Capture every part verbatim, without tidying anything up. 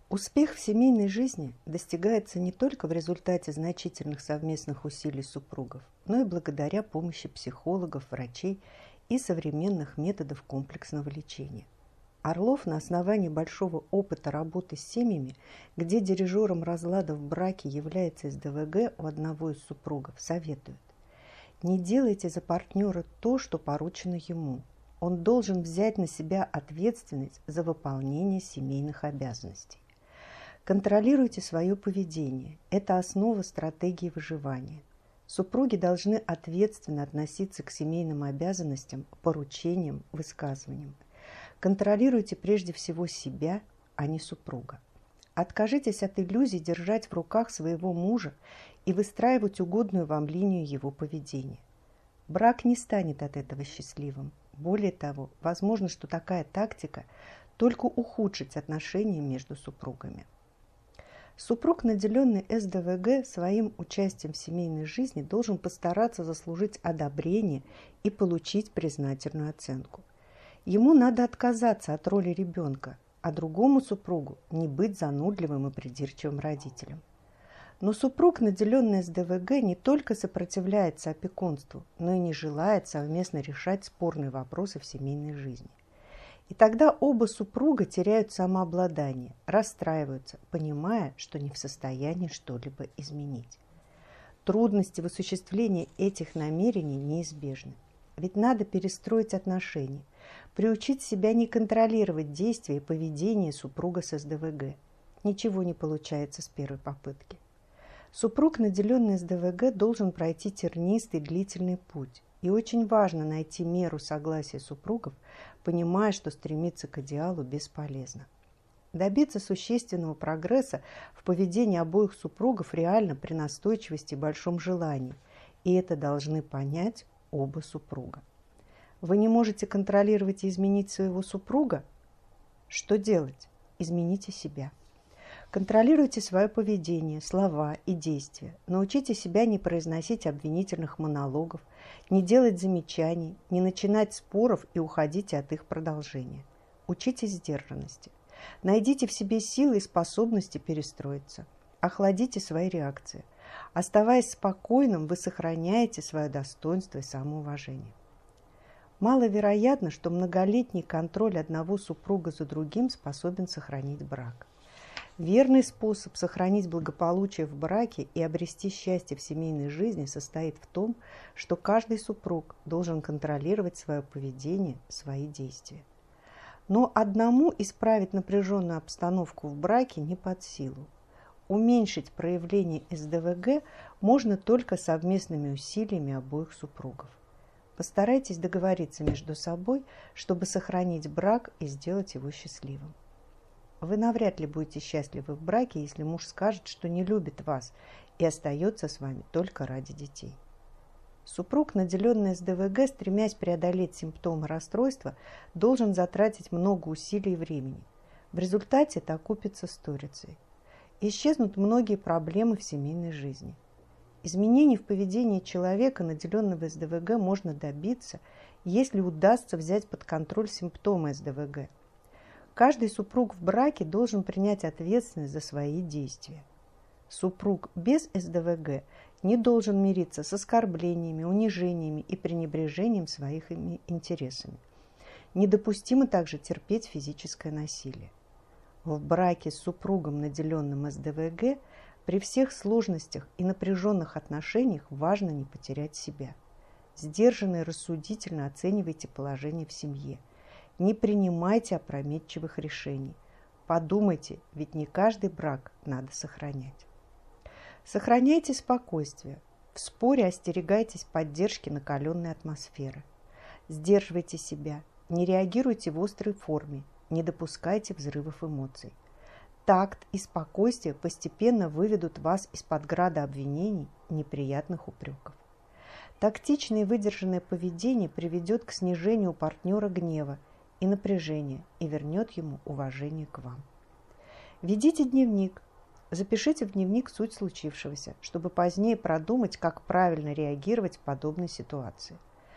Успех в семейной жизни достигается не только в результате значительных совместных усилий супругов, но и благодаря помощи психологов, врачей и современных методов комплексного лечения. Орлов на основании большого опыта работы с семьями, где дирижером разлада в браке является эс дэ вэ гэ у одного из супругов, советует: не делайте за партнера то, что поручено ему. Он должен взять на себя ответственность за выполнение семейных обязанностей. Контролируйте свое поведение. Это основа стратегии выживания. Супруги должны ответственно относиться к семейным обязанностям, поручениям, высказываниям. Контролируйте прежде всего себя, а не супруга. Откажитесь от иллюзий держать в руках своего мужа и выстраивать угодную вам линию его поведения. Брак не станет от этого счастливым. Более того, возможно, что такая тактика только ухудшит отношения между супругами. Супруг, наделенный эс дэ вэ гэ, своим участием в семейной жизни должен постараться заслужить одобрение и получить признательную оценку. Ему надо отказаться от роли ребенка, а другому супругу не быть занудливым и придирчивым родителем. Но супруг, наделенный эс дэ вэ гэ, не только сопротивляется опекунству, но и не желает совместно решать спорные вопросы в семейной жизни. И тогда оба супруга теряют самообладание, расстраиваются, понимая, что не в состоянии что-либо изменить. Трудности в осуществлении этих намерений неизбежны. Ведь надо перестроить отношения, приучить себя не контролировать действия и поведение супруга с эс дэ вэ гэ. Ничего не получается с первой попытки. Супруг, наделенный эс дэ вэ гэ, должен пройти тернистый длительный путь. И очень важно найти меру согласия супругов, понимая, что стремиться к идеалу бесполезно. Добиться существенного прогресса в поведении обоих супругов реально при настойчивости и большом желании, и это должны понять оба супруга. Вы не можете контролировать и изменить своего супруга? Что делать? Измените себя. Контролируйте свое поведение, слова и действия. Научите себя не произносить обвинительных монологов, не делать замечаний, не начинать споров и уходите от их продолжения. Учитесь сдержанности. Найдите в себе силы и способности перестроиться. Охладите свои реакции. Оставаясь спокойным, вы сохраняете свое достоинство и самоуважение. Маловероятно, что многолетний контроль одного супруга за другим способен сохранить брак. Верный способ сохранить благополучие в браке и обрести счастье в семейной жизни состоит в том, что каждый супруг должен контролировать свое поведение, свои действия. Но одному исправить напряженную обстановку в браке не под силу. Уменьшить проявление эс дэ вэ гэ можно только совместными усилиями обоих супругов. Постарайтесь договориться между собой, чтобы сохранить брак и сделать его счастливым. Вы навряд ли будете счастливы в браке, если муж скажет, что не любит вас и остается с вами только ради детей. Супруг, наделенный эс дэ вэ гэ, стремясь преодолеть симптомы расстройства, должен затратить много усилий и времени. В результате это окупится сторицей. Исчезнут многие проблемы в семейной жизни. Изменений в поведении человека, наделенного эс дэ вэ гэ, можно добиться, если удастся взять под контроль симптомы эс дэ вэ гэ. Каждый супруг в браке должен принять ответственность за свои действия. Супруг без эс дэ вэ гэ не должен мириться с оскорблениями, унижениями и пренебрежением своими интересами. Недопустимо также терпеть физическое насилие. В браке с супругом, наделенным эс дэ вэ гэ, при всех сложностях и напряженных отношениях важно не потерять себя. Сдержанно и рассудительно оценивайте положение в семье. Не принимайте опрометчивых решений. Подумайте, ведь не каждый брак надо сохранять. Сохраняйте спокойствие. В споре остерегайтесь поддержки накаленной атмосферы. Сдерживайте себя. Не реагируйте в острой форме. Не допускайте взрывов эмоций. Такт и спокойствие постепенно выведут вас из-под града обвинений и неприятных упреков. Тактичное и выдержанное поведение приведет к снижению у партнера гнева и напряжения и вернет ему уважение к вам. Ведите дневник. Запишите в дневник суть случившегося, чтобы позднее продумать, как правильно реагировать в подобной ситуации.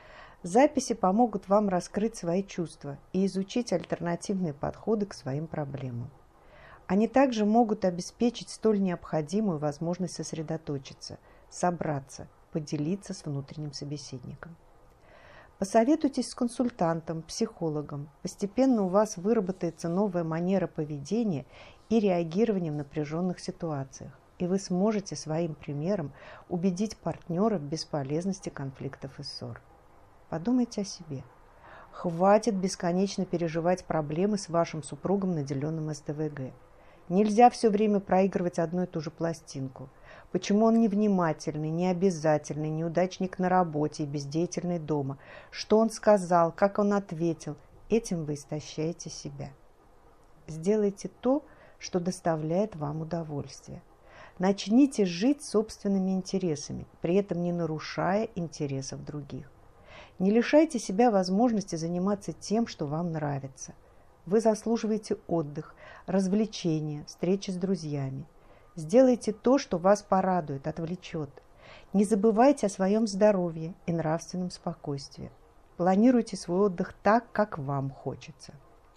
Записи помогут вам раскрыть свои чувства и изучить альтернативные подходы к своим проблемам. Они также могут обеспечить столь необходимую возможность сосредоточиться, собраться, поделиться с внутренним собеседником. Посоветуйтесь с консультантом, психологом. Постепенно у вас выработается новая манера поведения и реагирования в напряженных ситуациях, и вы сможете своим примером убедить партнера в бесполезности конфликтов и ссор. Подумайте о себе. Хватит бесконечно переживать проблемы с вашим супругом, наделенным СДВГ. Нельзя все время проигрывать одну и ту же пластинку. Почему он невнимательный, необязательный, неудачник на работе и бездеятельный дома? Что он сказал, как он ответил? Этим вы истощаете себя. Сделайте то, что доставляет вам удовольствие. Начните жить собственными интересами, при этом не нарушая интересов других. Не лишайте себя возможности заниматься тем, что вам нравится. Вы заслуживаете отдых, развлечения, встречи с друзьями. Сделайте то, что вас порадует, отвлечет. Не забывайте о своем здоровье и нравственном спокойствии. Планируйте свой отдых так, как вам хочется.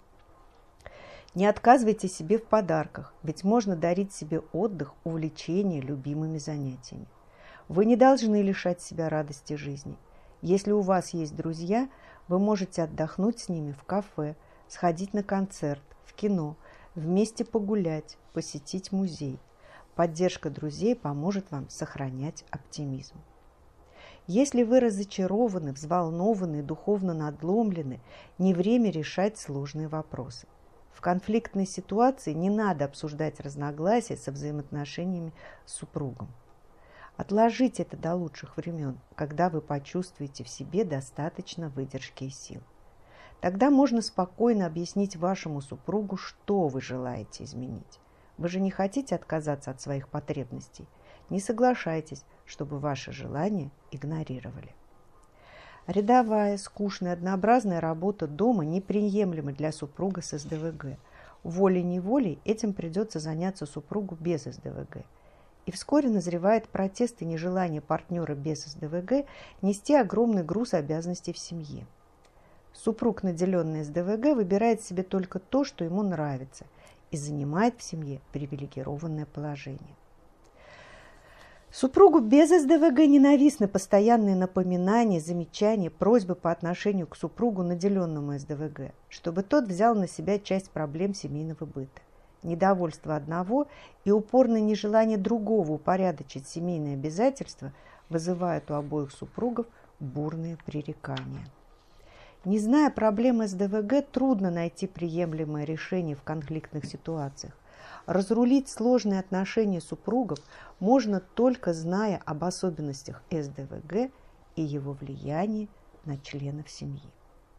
Не отказывайте себе в подарках, ведь можно дарить себе отдых, увлечение любимыми занятиями. Вы не должны лишать себя радости жизни. Если у вас есть друзья, вы можете отдохнуть с ними в кафе, сходить на концерт, в кино, вместе погулять, посетить музей. Поддержка друзей поможет вам сохранять оптимизм. Если вы разочарованы, взволнованы, духовно надломлены, не время решать сложные вопросы. В конфликтной ситуации не надо обсуждать разногласия со взаимоотношениями с супругом. Отложите это до лучших времен, когда вы почувствуете в себе достаточно выдержки и сил. Тогда можно спокойно объяснить вашему супругу, что вы желаете изменить. Вы же не хотите отказаться от своих потребностей. Не соглашайтесь, чтобы ваши желания игнорировали. Рядовая, скучная, однообразная работа дома неприемлема для супруга с СДВГ. Волей-неволей этим придется заняться супругу без СДВГ. И вскоре назревает протест и нежелание партнера без СДВГ нести огромный груз обязанностей в семье. Супруг, наделенный СДВГ, выбирает себе только то, что ему нравится, и занимает в семье привилегированное положение. Супругу без СДВГ ненавистны постоянные напоминания, замечания, просьбы по отношению к супругу, наделенному СДВГ, чтобы тот взял на себя часть проблем семейного быта. Недовольство одного и упорное нежелание другого упорядочить семейные обязательства вызывают у обоих супругов бурные пререкания. Не зная проблемы СДВГ, трудно найти приемлемое решение в конфликтных ситуациях. Разрулить сложные отношения супругов можно только зная об особенностях СДВГ и его влиянии на членов семьи.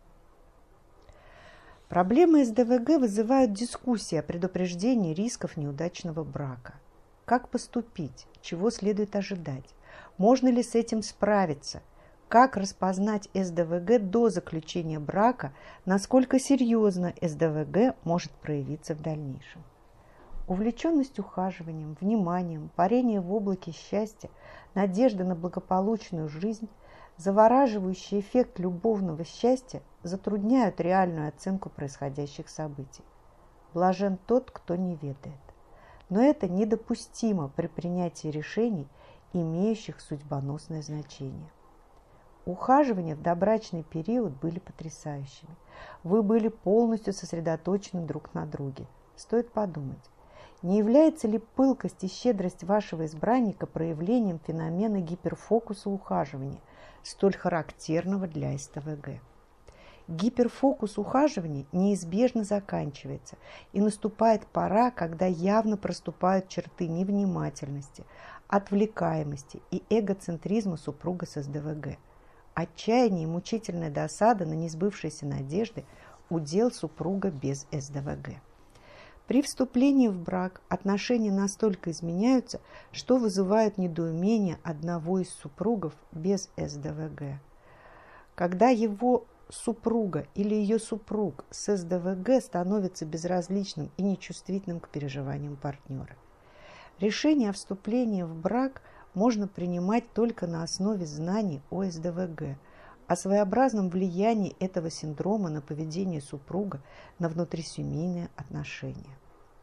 Проблемы СДВГ вызывают дискуссии о предупреждении рисков неудачного брака. Как поступить? Чего следует ожидать? Можно ли с этим справиться? Как распознать СДВГ до заключения брака? Насколько серьезно СДВГ может проявиться в дальнейшем? Увлеченность ухаживанием, вниманием, парение в облаке счастья, надежда на благополучную жизнь, завораживающий эффект любовного счастья затрудняют реальную оценку происходящих событий. Блажен тот, кто не ведает. Но это недопустимо при принятии решений, имеющих судьбоносное значение. Ухаживания в добрачный период были потрясающими. Вы были полностью сосредоточены друг на друге. Стоит подумать, не является ли пылкость и щедрость вашего избранника проявлением феномена гиперфокуса ухаживания, столь характерного для СДВГ? Гиперфокус ухаживания неизбежно заканчивается, и наступает пора, когда явно проступают черты невнимательности, отвлекаемости и эгоцентризма супруга с СДВГ. Отчаяние и мучительная досада на несбывшиеся надежды – удел супруга без СДВГ. При вступлении в брак отношения настолько изменяются, что вызывают недоумение одного из супругов без СДВГ. Когда его супруга или ее супруг с СДВГ становится безразличным и нечувствительным к переживаниям партнера. Решение о вступлении в брак можно принимать только на основе знаний о СДВГ, о своеобразном влиянии этого синдрома на поведение супруга на внутрисемейные отношения.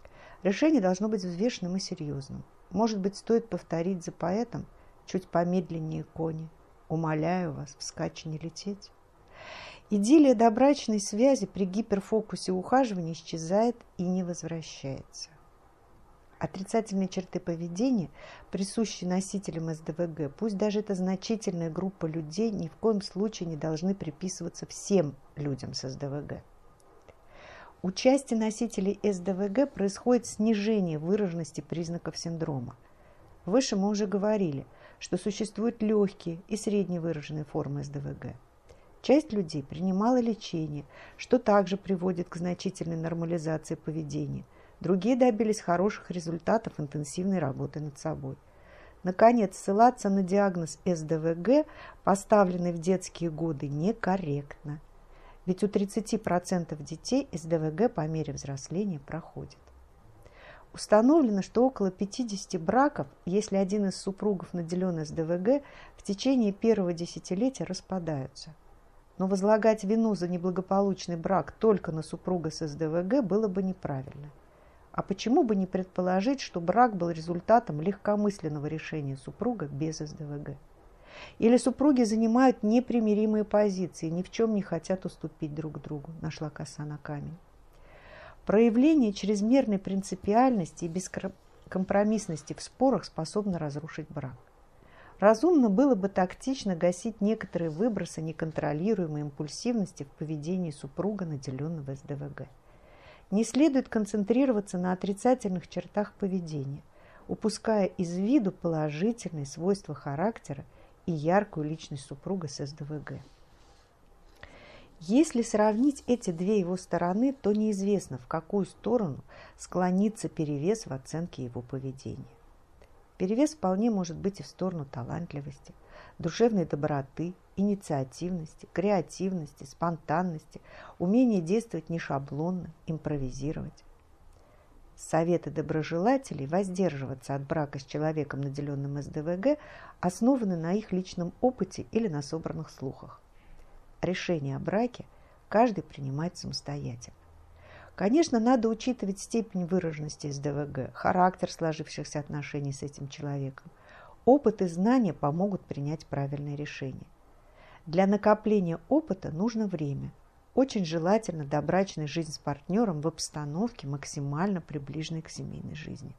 Решение должно быть взвешенным и серьезным. Может быть, стоит повторить за поэтом чуть помедленнее кони. Умоляю вас, вскачь не лететь. Идиллия добрачной связи при гиперфокусе ухаживания исчезает и не возвращается. Отрицательные черты поведения, присущие носителям эс дэ вэ гэ, пусть даже это значительная группа людей, ни в коем случае не должны приписываться всем людям с эс дэ вэ гэ. У части носителей эс дэ вэ гэ происходит снижение выраженности признаков синдрома. Выше мы уже говорили, что существуют легкие и средне выраженные формы эс дэ вэ гэ. Часть людей принимала лечение, что также приводит к значительной нормализации поведения. Другие добились хороших результатов интенсивной работы над собой. Наконец, ссылаться на диагноз эс дэ вэ гэ, поставленный в детские годы, некорректно. Ведь у тридцати процентов детей эс дэ вэ гэ по мере взросления проходит. Установлено, что около пятидесяти браков, если один из супругов наделен эс дэ вэ гэ, в течение первого десятилетия распадаются. Но возлагать вину за неблагополучный брак только на супруга с эс дэ вэ гэ было бы неправильно. А почему бы не предположить, что брак был результатом легкомысленного решения супруга без эс дэ вэ гэ? Или супруги занимают непримиримые позиции, ни в чем не хотят уступить друг другу, нашла коса на камень. Проявление чрезмерной принципиальности и бескомпромиссности в спорах способно разрушить брак. Разумно было бы тактично гасить некоторые выбросы неконтролируемой импульсивности в поведении супруга, наделенного эс дэ вэ гэ. Не следует концентрироваться на отрицательных чертах поведения, упуская из виду положительные свойства характера и яркую личность супруга с эс дэ вэ гэ. Если сравнить эти две его стороны, то неизвестно, в какую сторону склонится перевес в оценке его поведения. Перевес вполне может быть и в сторону талантливости, душевной доброты, инициативности, креативности, спонтанности, умения действовать не шаблонно, импровизировать. Советы доброжелателей воздерживаться от брака с человеком, наделенным эс дэ вэ гэ, основаны на их личном опыте или на собранных слухах. Решение о браке каждый принимает самостоятельно. Конечно, надо учитывать степень выраженности эс дэ вэ гэ, характер сложившихся отношений с этим человеком. Опыт и знания помогут принять правильное решение. Для накопления опыта нужно время. Очень желательно добрачная жизнь с партнером в обстановке, максимально приближенной к семейной жизни.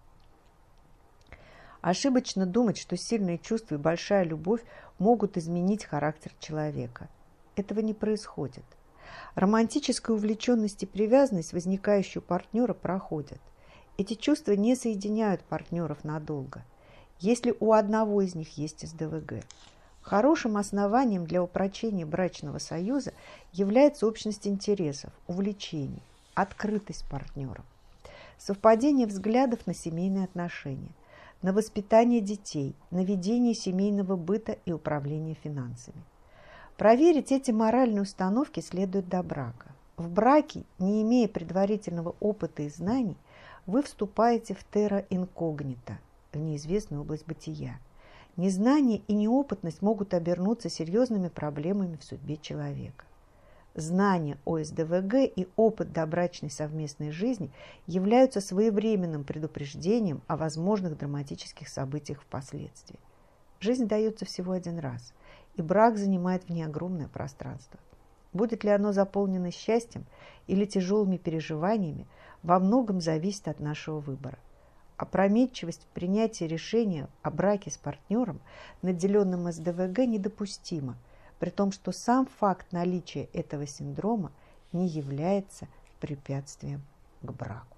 Ошибочно думать, что сильные чувства и большая любовь могут изменить характер человека. Этого не происходит. Романтическая увлеченность и привязанность, возникающие у партнера, проходят. Эти чувства не соединяют партнеров надолго, если у одного из них есть эс дэ вэ гэ. Хорошим основанием для упрочения брачного союза является общность интересов, увлечений, открытость партнеров, совпадение взглядов на семейные отношения, на воспитание детей, на ведение семейного быта и управление финансами. Проверить эти моральные установки следует до брака. В браке, не имея предварительного опыта и знаний, вы вступаете в терра инкогнито, в неизвестную область бытия. Незнание и неопытность могут обернуться серьезными проблемами в судьбе человека. Знания о эс дэ вэ гэ и опыт добрачной совместной жизни являются своевременным предупреждением о возможных драматических событиях впоследствии. Жизнь дается всего один раз, и брак занимает в ней огромное пространство. Будет ли оно заполнено счастьем или тяжелыми переживаниями, во многом зависит от нашего выбора. Опрометчивость в принятии решения о браке с партнером, наделенным эс дэ вэ гэ, недопустима, при том, что сам факт наличия этого синдрома не является препятствием к браку.